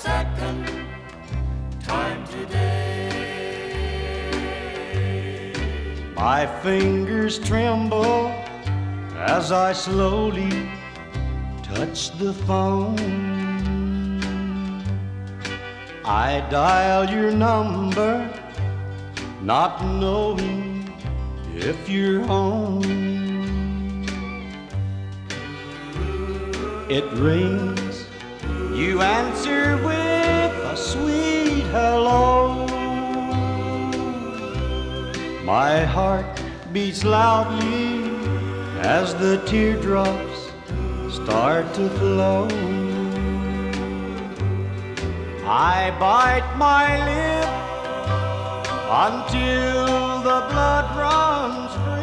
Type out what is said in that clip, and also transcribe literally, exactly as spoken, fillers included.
second time today. My fingers tremble as I slowly touch the phone. I dial your number, not knowing if you're home. It rings, you answer with a sweet hello. My heart beats loudly as the teardrops start to flow. I bite my lip until the blood runs free.